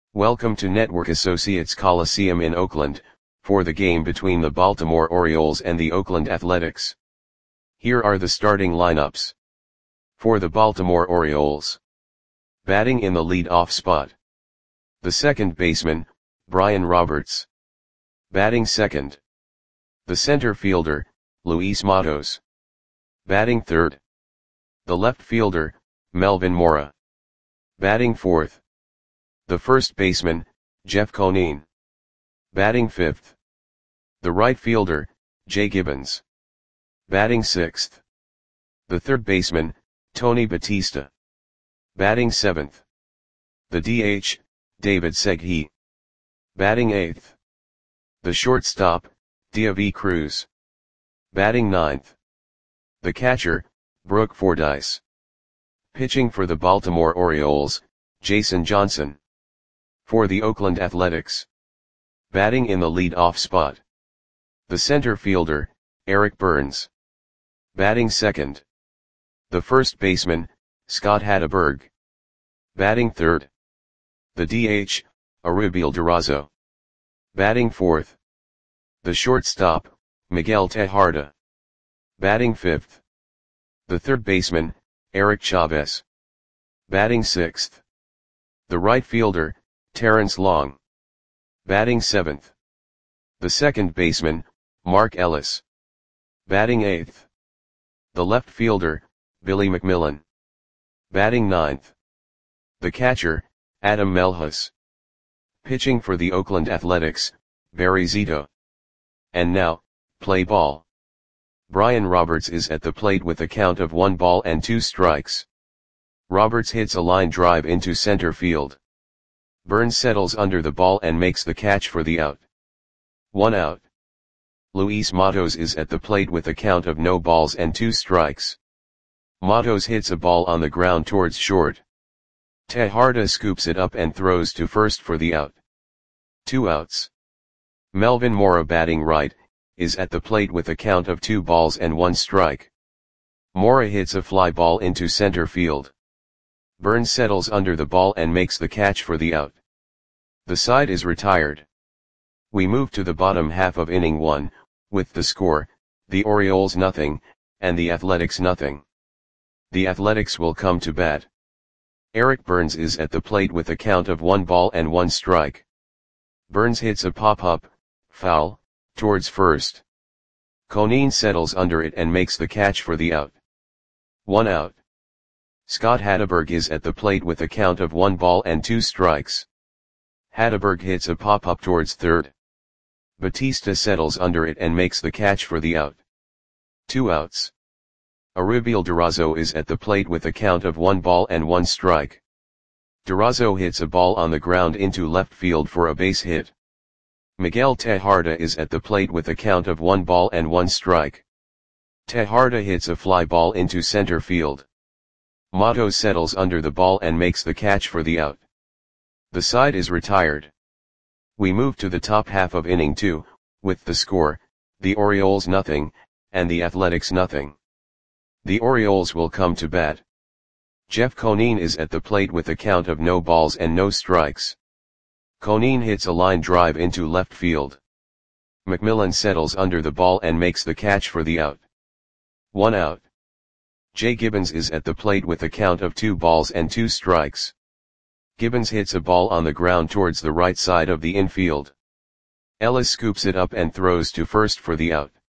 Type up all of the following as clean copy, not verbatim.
Welcome to Network Associates Coliseum in Oakland, for the game between the Baltimore Orioles and the Oakland Athletics. Here are the starting lineups. For the Baltimore Orioles. Batting in the lead-off spot. The second baseman, Brian Roberts. Batting second. The center fielder, Luis Matos. Batting third. The left fielder, Melvin Mora. Batting fourth. The first baseman, Jeff Conine. Batting fifth. The right fielder, Jay Gibbons. Batting sixth. The third baseman, Tony Batista. Batting seventh. The DH, David Segui. Batting eighth. The shortstop, Deivi Cruz. Batting ninth. The catcher, Brooke Fordyce. Pitching for the Baltimore Orioles, Jason Johnson. For the Oakland Athletics. Batting in the lead-off spot. The center fielder, Eric Burns. Batting second. The first baseman, Scott Hatteberg. Batting third. The DH, Arubiel Durazo. Batting fourth. The shortstop, Miguel Tejada. Batting fifth. The third baseman, Eric Chavez. Batting sixth. The right fielder, Terrence Long. Batting seventh. The second baseman, Mark Ellis. Batting eighth. The left fielder, Billy McMillan. Batting ninth. The catcher, Adam Melhus. Pitching for the Oakland Athletics, Barry Zito. And now, play ball. Brian Roberts is at the plate with a count of 1 ball and 2 strikes. Roberts hits a line drive into center field. Burns settles under the ball and makes the catch for the out. 1 out. Luis Matos is at the plate with a count of no balls and 2 strikes. Matos hits a ball on the ground towards short. Tejada scoops it up and throws to first for the out. 2 outs. Melvin Mora, batting right, is at the plate with a count of 2 balls and 1 strike. Mora hits a fly ball into center field. Burns settles under the ball and makes the catch for the out. The side is retired. We move to the bottom half of inning 1, with the score, the Orioles 0, and the Athletics 0. The Athletics will come to bat. Eric Burns is at the plate with a count of 1 ball and 1 strike. Burns hits a pop-up, foul, towards first. Conine settles under it and makes the catch for the out. 1 out. Scott Hatteberg is at the plate with a count of 1 ball and 2 strikes. Hatteberg hits a pop-up towards third. Batista settles under it and makes the catch for the out. 2 outs. Arubiel Durazo is at the plate with a count of 1 ball and 1 strike. Durazo hits a ball on the ground into left field for a base hit. Miguel Tejada is at the plate with a count of 1 ball and 1 strike. Tejada hits a fly ball into center field. Matos settles under the ball and makes the catch for the out. The side is retired. We move to the top half of inning 2, with the score, the Orioles 0, and the Athletics 0. The Orioles will come to bat. Jeff Conine is at the plate with a count of no balls and no strikes. Conine hits a line drive into left field. McMillan settles under the ball and makes the catch for the out. 1 out. Jay Gibbons is at the plate with a count of 2 balls and 2 strikes. Gibbons hits a ball on the ground towards the right side of the infield. Ellis scoops it up and throws to first for the out.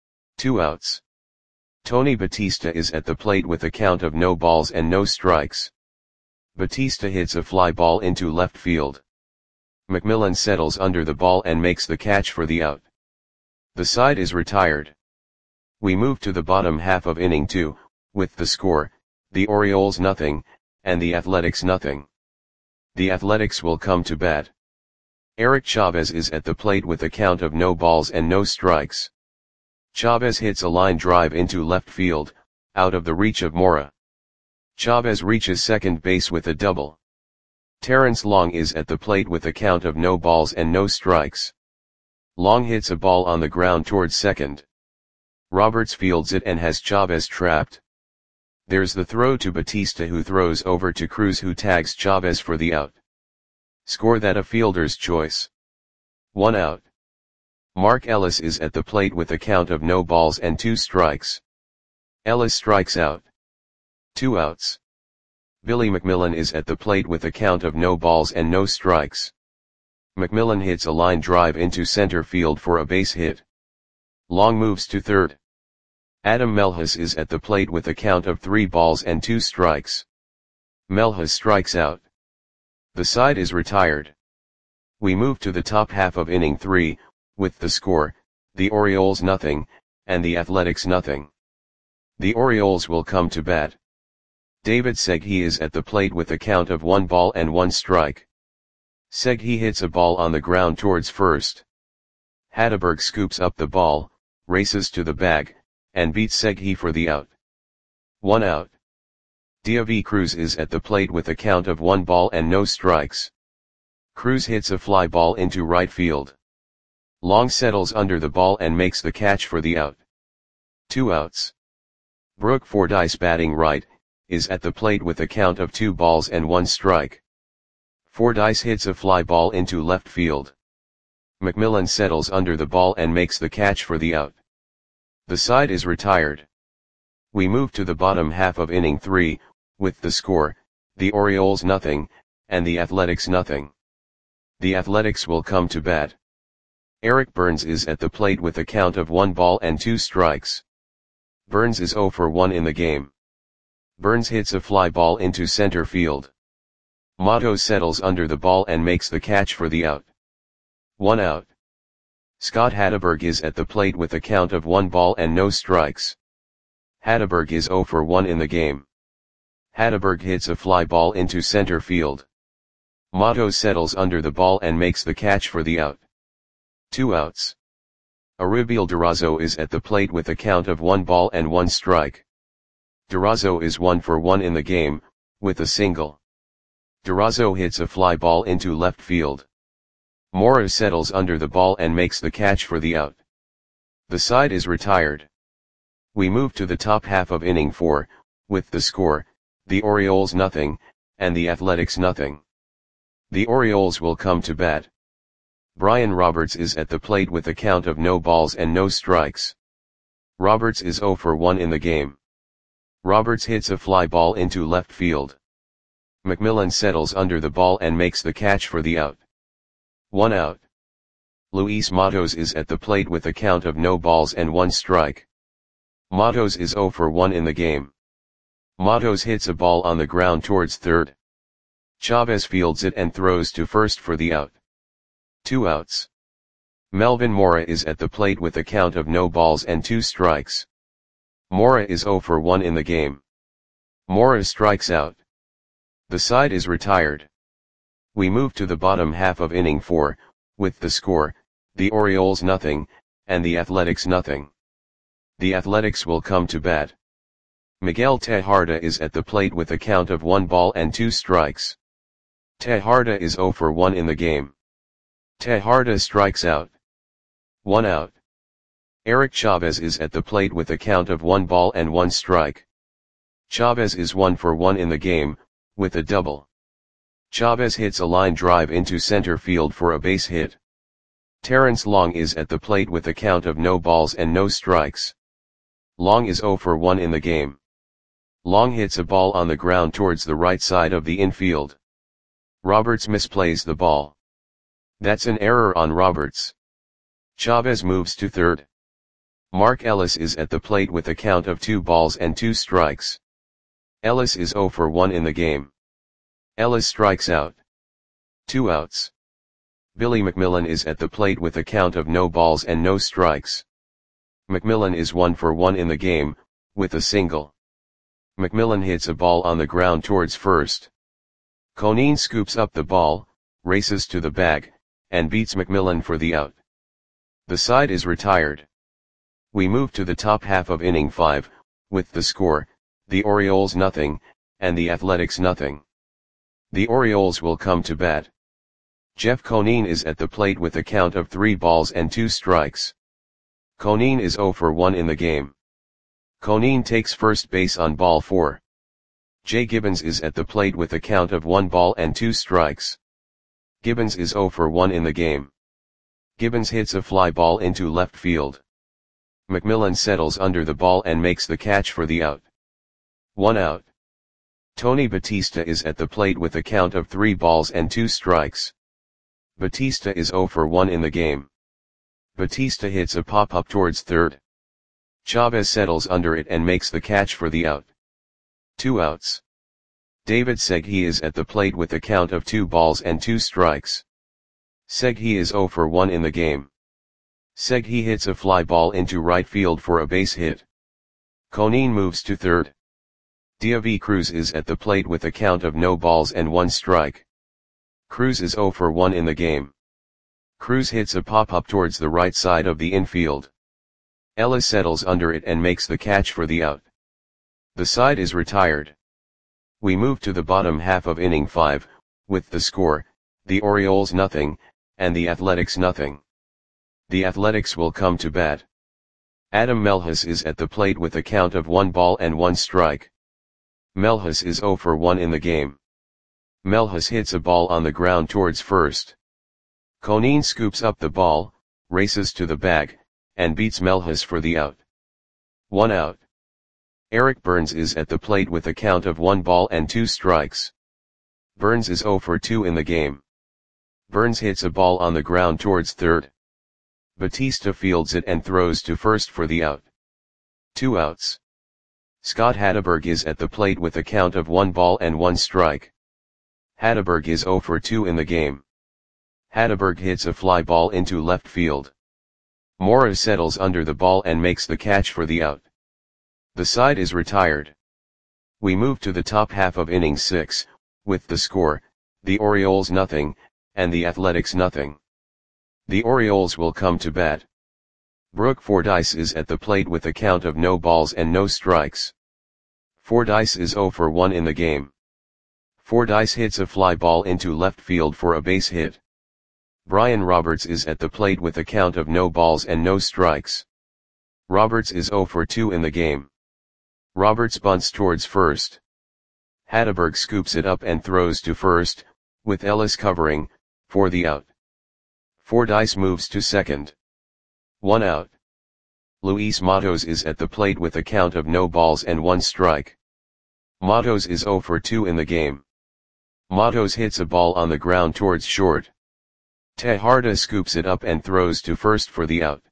2 outs. Tony Batista is at the plate with a count of no balls and no strikes. Batista hits a fly ball into left field. McMillan settles under the ball and makes the catch for the out. The side is retired. We move to the bottom half of inning 2, with the score, the Orioles 0, and the Athletics 0. The Athletics will come to bat. Eric Chavez is at the plate with a count of no balls and no strikes. Chavez hits a line drive into left field, out of the reach of Mora. Chavez reaches second base with a double. Terrence Long is at the plate with a count of no balls and no strikes. Long hits a ball on the ground towards second. Roberts fields it and has Chavez trapped. There's the throw to Batista, who throws over to Cruz, who tags Chavez for the out. Score that a fielder's choice. 1 out. Mark Ellis is at the plate with a count of no balls and 2 strikes. Ellis strikes out. 2 outs. Billy McMillan is at the plate with a count of no balls and no strikes. McMillan hits a line drive into center field for a base hit. Long moves to third. Adam Melhus is at the plate with a count of 3 balls and 2 strikes. Melhus strikes out. The side is retired. We move to the top half of inning 3, with the score, the Orioles nothing, and the Athletics nothing. The Orioles will come to bat. David Segui is at the plate with a count of 1 ball and 1 strike. Segui hits a ball on the ground towards first. Hatteberg scoops up the ball, races to the bag, and beats Segui for the out. 1 out. Deivi Cruz is at the plate with a count of 1 ball and no strikes. Cruz hits a fly ball into right field. Long settles under the ball and makes the catch for the out. 2 outs. Brooke Fordyce, batting right, is at the plate with a count of 2 balls and 1 strike. Fordyce hits a fly ball into left field. McMillan settles under the ball and makes the catch for the out. The side is retired. We move to the bottom half of inning 3, with the score, the Orioles nothing, and the Athletics nothing. The Athletics will come to bat. Eric Burns is at the plate with a count of 1 ball and 2 strikes. Burns is 0 for 1 in the game. Burns hits a fly ball into center field. Matos settles under the ball and makes the catch for the out. 1 out. Scott Hatteberg is at the plate with a count of 1 ball and no strikes. Hatteberg is 0 for 1 in the game. Hatteberg hits a fly ball into center field. Matos settles under the ball and makes the catch for the out. 2 outs. Aribiel Durazo is at the plate with a count of 1 ball and 1 strike. Durazo is 1 for 1 in the game, with a single. Durazo hits a fly ball into left field. Mora settles under the ball and makes the catch for the out. The side is retired. We move to the top half of inning 4, with the score, the Orioles nothing, and the Athletics nothing. The Orioles will come to bat. Brian Roberts is at the plate with a count of no balls and no strikes. Roberts is 0 for 1 in the game. Roberts hits a fly ball into left field. McMillan settles under the ball and makes the catch for the out. 1 out. Luis Matos is at the plate with a count of no balls and 1 strike. Matos is 0 for 1 in the game. Matos hits a ball on the ground towards third. Chavez fields it and throws to first for the out. 2 outs. Melvin Mora is at the plate with a count of no balls and 2 strikes. Mora is 0 for 1 in the game. Mora strikes out. The side is retired. We move to the bottom half of inning 4, with the score, the Orioles nothing, and the Athletics nothing. The Athletics will come to bat. Miguel Tejada is at the plate with a count of 1 ball and 2 strikes. Tejada is 0 for 1 in the game. Tejada strikes out. 1 out. Eric Chavez is at the plate with a count of 1 ball and 1 strike. Chavez is 1 for 1 in the game, with a double. Chavez hits a line drive into center field for a base hit. Terrence Long is at the plate with a count of no balls and no strikes. Long is 0 for 1 in the game. Long hits a ball on the ground towards the right side of the infield. Roberts misplays the ball. That's an error on Roberts. Chavez moves to third. Mark Ellis is at the plate with a count of 2 balls and 2 strikes. Ellis is 0 for 1 in the game. Ellis strikes out. 2 outs. Billy McMillan is at the plate with a count of no balls and no strikes. McMillan is 1 for 1 in the game, with a single. McMillan hits a ball on the ground towards first. Conine scoops up the ball, races to the bag, and beats McMillan for the out. The side is retired. We move to the top half of inning 5, with the score, the Orioles nothing, and the Athletics nothing. The Orioles will come to bat. Jeff Conine is at the plate with a count of 3 balls and 2 strikes. Conine is 0 for 1 in the game. Conine takes first base on ball 4. Jay Gibbons is at the plate with a count of 1 ball and 2 strikes. Gibbons is 0 for 1 in the game. Gibbons hits a fly ball into left field. McMillan settles under the ball and makes the catch for the out. 1 out. Tony Batista is at the plate with a count of 3 balls and 2 strikes. Batista is 0 for 1 in the game. Batista hits a pop-up towards third. Chavez settles under it and makes the catch for the out. 2 outs. David Segui is at the plate with a count of 2 balls and 2 strikes. Segui is 0 for 1 in the game. Segui hits a fly ball into right field for a base hit. Conine moves to third. David Cruz is at the plate with a count of no balls and 1 strike. Cruz is 0 for 1 in the game. Cruz hits a pop-up towards the right side of the infield. Ellis settles under it and makes the catch for the out. The side is retired. We move to the bottom half of inning 5, with the score, the Orioles nothing, and the Athletics nothing. The Athletics will come to bat. Adam Melhus is at the plate with a count of 1 ball and 1 strike. Melhus is 0 for 1 in the game. Melhus hits a ball on the ground towards first. Conine scoops up the ball, races to the bag, and beats Melhus for the out. 1 out. Eric Burns is at the plate with a count of 1 ball and 2 strikes. Burns is 0 for 2 in the game. Burns hits a ball on the ground towards third. Batista fields it and throws to first for the out. 2 outs. Scott Hatteberg is at the plate with a count of 1 ball and 1 strike. Hatteberg is 0 for 2 in the game. Hatteberg hits a fly ball into left field. Mora settles under the ball and makes the catch for the out. The side is retired. We move to the top half of inning 6, with the score, the Orioles nothing, and the Athletics nothing. The Orioles will come to bat. Brooke Fordyce is at the plate with a count of no balls and no strikes. Fordyce is 0 for 1 in the game. Fordyce hits a fly ball into left field for a base hit. Brian Roberts is at the plate with a count of no balls and no strikes. Roberts is 0 for 2 in the game. Roberts bunts towards first. Hatteberg scoops it up and throws to first, with Ellis covering, for the out. Fordyce moves to second. 1 out. Luis Matos is at the plate with a count of no balls and 1 strike. Matos is 0 for 2 in the game. Matos hits a ball on the ground towards short. Tejarda scoops it up and throws to first for the out.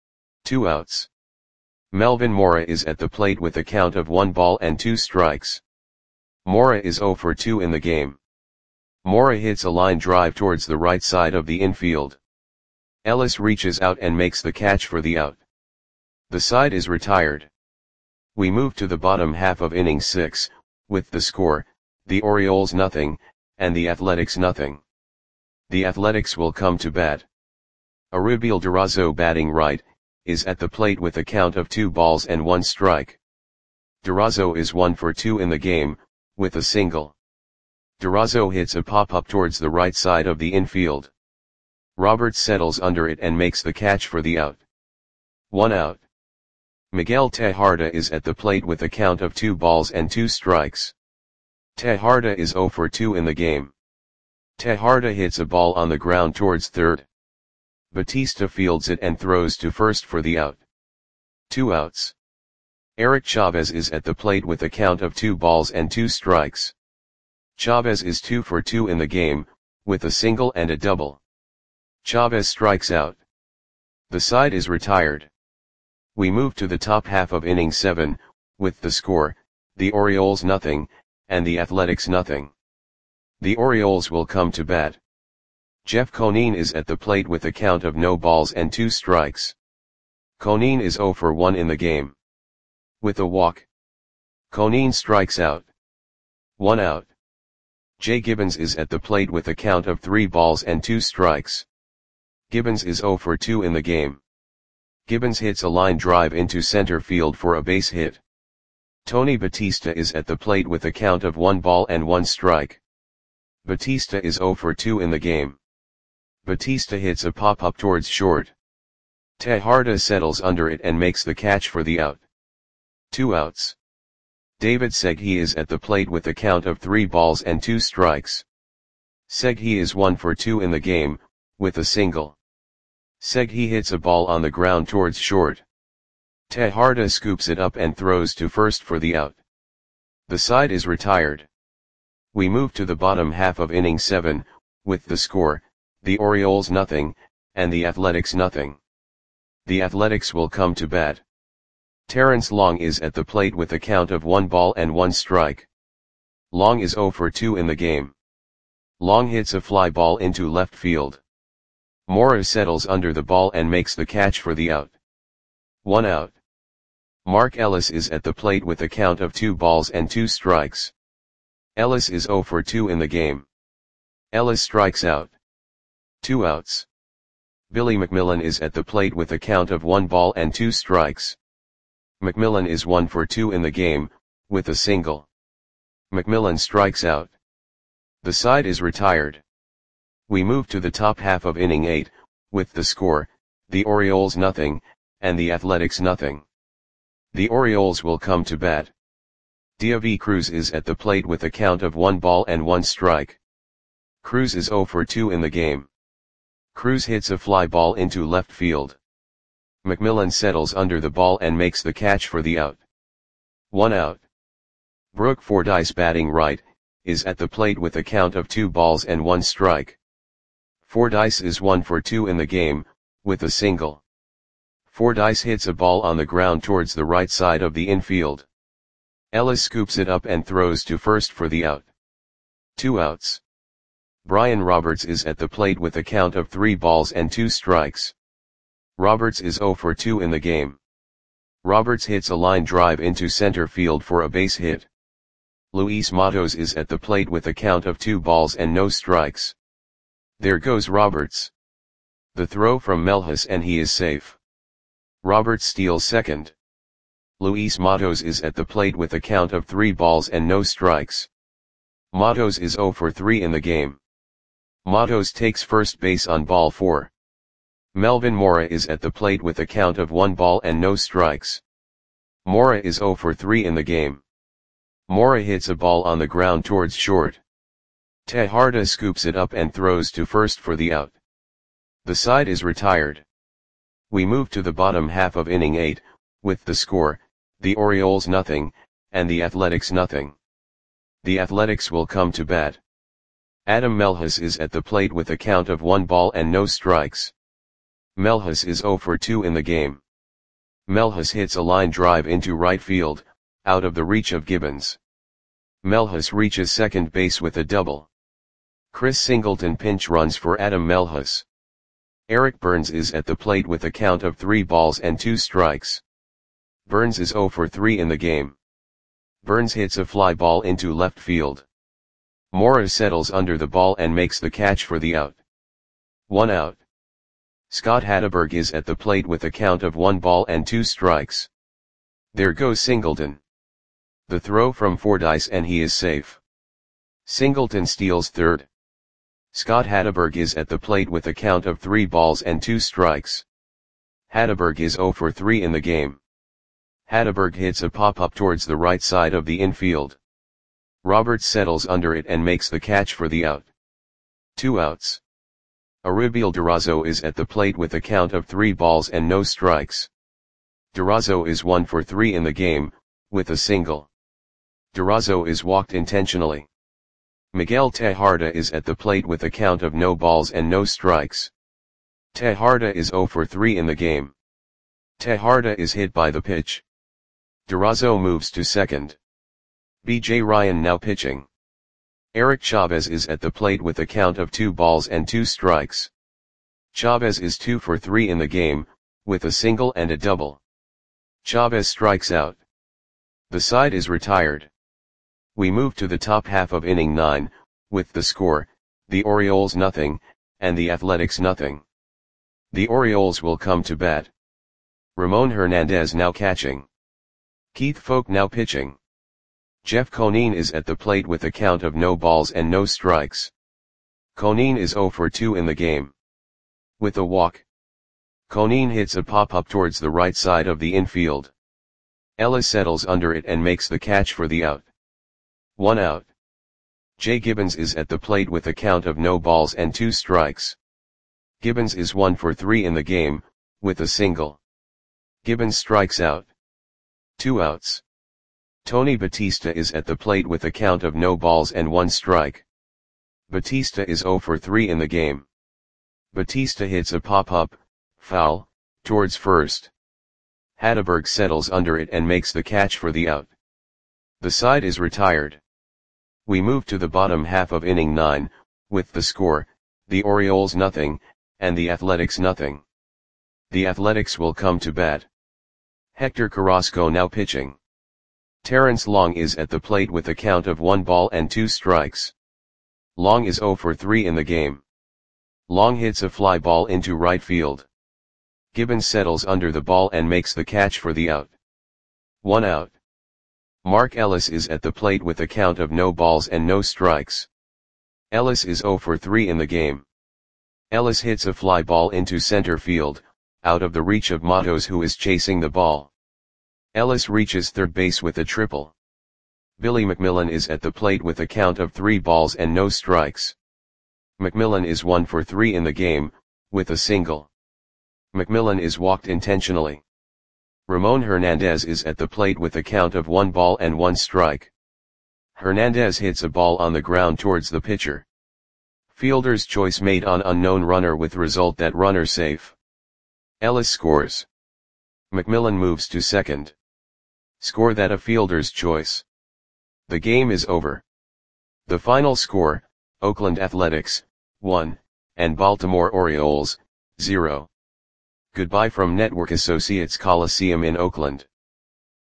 2 outs. Melvin Mora is at the plate with a count of 1 ball and 2 strikes. Mora is 0 for 2 in the game. Mora hits a line drive towards the right side of the infield. Ellis reaches out and makes the catch for the out. The side is retired. We move to the bottom half of inning 6, with the score, the Orioles nothing, and the Athletics nothing. The Athletics will come to bat. Arubiel Durazo batting right, is at the plate with a count of 2 balls and 1 strike. Durazo is 1 for 2 in the game, with a single. Durazo hits a pop-up towards the right side of the infield. Roberts settles under it and makes the catch for the out. 1 out. Miguel Tejarda is at the plate with a count of 2 balls and 2 strikes. Tejarda is 0 for 2 in the game. Tejarda hits a ball on the ground towards third. Batista fields it and throws to first for the out. 2 outs. Eric Chavez is at the plate with a count of 2 balls and 2 strikes. Chavez is 2 for 2 in the game, with a single and a double. Chavez strikes out. The side is retired. We move to the top half of inning 7, with the score, the Orioles nothing, and the Athletics nothing. The Orioles will come to bat. Jeff Conine is at the plate with a count of no balls and 2 strikes. Conine is 0 for 1 in the game. With a walk, Conine strikes out. 1 out. Jay Gibbons is at the plate with a count of 3 balls and 2 strikes. Gibbons is 0 for 2 in the game. Gibbons hits a line drive into center field for a base hit. Tony Batista is at the plate with a count of 1 ball and 1 strike. Batista is 0 for 2 in the game. Batista hits a pop-up towards short. Tejarda settles under it and makes the catch for the out. 2 outs. David Segui is at the plate with a count of 3 balls and 2 strikes. Seghi is 1 for 2 in the game, with a single. Seghi hits a ball on the ground towards short. Tejarda scoops it up and throws to first for the out. The side is retired. We move to the bottom half of inning 7, with the score, the Orioles nothing, and the Athletics nothing. The Athletics will come to bat. Terrence Long is at the plate with a count of 1 ball and 1 strike. Long is 0 for 2 in the game. Long hits a fly ball into left field. Mora settles under the ball and makes the catch for the out. 1 out. Mark Ellis is at the plate with a count of 2 balls and 2 strikes. Ellis is 0 for 2 in the game. Ellis strikes out. 2 outs. Billy McMillan is at the plate with a count of 1 ball and 2 strikes. McMillan is 1 for 2 in the game, with a single. McMillan strikes out. The side is retired. We move to the top half of inning 8, with the score, the Orioles nothing, and the Athletics nothing. The Orioles will come to bat. Deivi Cruz is at the plate with a count of 1 ball and 1 strike. Cruz is 0 for 2 in the game. Cruz hits a fly ball into left field. McMillan settles under the ball and makes the catch for the out. 1 out. Brooke Fordyce, batting right, is at the plate with a count of 2 balls and 1 strike. Fordyce is 1 for 2 in the game, with a single. Fordyce hits a ball on the ground towards the right side of the infield. Ellis scoops it up and throws to first for the out. 2 outs. Brian Roberts is at the plate with a count of 3 balls and 2 strikes. Roberts is 0 for 2 in the game. Roberts hits a line drive into center field for a base hit. Luis Matos is at the plate with a count of 2 balls and no strikes. There goes Roberts. The throw from Melhus and he is safe. Roberts steals second. Luis Matos is at the plate with a count of 3 balls and no strikes. Matos is 0 for 3 in the game. Matos takes first base on ball 4. Melvin Mora is at the plate with a count of 1 ball and no strikes. Mora is 0 for 3 in the game. Mora hits a ball on the ground towards short. Tejarda scoops it up and throws to first for the out. The side is retired. We move to the bottom half of inning 8, with the score, the Orioles nothing, and the Athletics nothing. The Athletics will come to bat. Adam Melhus is at the plate with a count of 1 ball and no strikes. Melhus is 0 for 2 in the game. Melhus hits a line drive into right field, out of the reach of Gibbons. Melhus reaches second base with a double. Chris Singleton pinch runs for Adam Melhus. Eric Burns is at the plate with a count of 3 balls and 2 strikes. Burns is 0 for 3 in the game. Burns hits a fly ball into left field. Mora settles under the ball and makes the catch for the out. 1 out. Scott Hatteberg is at the plate with a count of 1 ball and 2 strikes. There goes Singleton. The throw from Fordyce and he is safe. Singleton steals third. Scott Hatteberg is at the plate with a count of 3 balls and 2 strikes. Hatteberg is 0 for 3 in the game. Hatteberg hits a pop-up towards the right side of the infield. Roberts settles under it and makes the catch for the out. 2 outs. Aribiel Durazo is at the plate with a count of 3 balls and no strikes. Durazo is 1 for 3 in the game, with a single. Durazo is walked intentionally. Miguel Tejarda is at the plate with a count of no balls and no strikes. Tejarda is 0 for 3 in the game. Tejarda is hit by the pitch. Durazo moves to second. B.J. Ryan now pitching. Eric Chavez is at the plate with a count of 2 balls and 2 strikes. Chavez is 2 for 3 in the game, with a single and a double. Chavez strikes out. The side is retired. We move to the top half of inning 9, with the score, the Orioles nothing, and the Athletics nothing. The Orioles will come to bat. Ramon Hernandez now catching. Keith Folk now pitching. Jeff Conine is at the plate with a count of no balls and no strikes. Conine is 0 for 2 in the game. With a walk. Conine hits a pop-up towards the right side of the infield. Ellis settles under it and makes the catch for the out. 1 out. Jay Gibbons is at the plate with a count of no balls and 2 strikes. Gibbons is 1 for 3 in the game, with a single. Gibbons strikes out. 2 outs. Tony Batista is at the plate with a count of no balls and 1 strike. Batista is 0 for 3 in the game. Batista hits a pop-up, foul, towards first. Hatteberg settles under it and makes the catch for the out. The side is retired. We move to the bottom half of inning 9, with the score, the Orioles nothing, and the Athletics nothing. The Athletics will come to bat. Hector Carrasco now pitching. Terrence Long is at the plate with a count of 1 ball and 2 strikes. Long is 0 for 3 in the game. Long hits a fly ball into right field. Gibbons settles under the ball and makes the catch for the out. 1 out. Mark Ellis is at the plate with a count of no balls and no strikes. Ellis is 0 for 3 in the game. Ellis hits a fly ball into center field, out of the reach of Matos, who is chasing the ball. Ellis reaches third base with a triple. Billy McMillan is at the plate with a count of 3 balls and no strikes. McMillan is 1 for 3 in the game, with a single. McMillan is walked intentionally. Ramon Hernandez is at the plate with a count of 1 ball and 1 strike. Hernandez hits a ball on the ground towards the pitcher. Fielder's choice made on unknown runner with result that runner safe. Ellis scores. McMillan moves to second. Score that a fielder's choice. The game is over. The final score, Oakland Athletics, 1, and Baltimore Orioles, 0. Goodbye from Network Associates Coliseum in Oakland.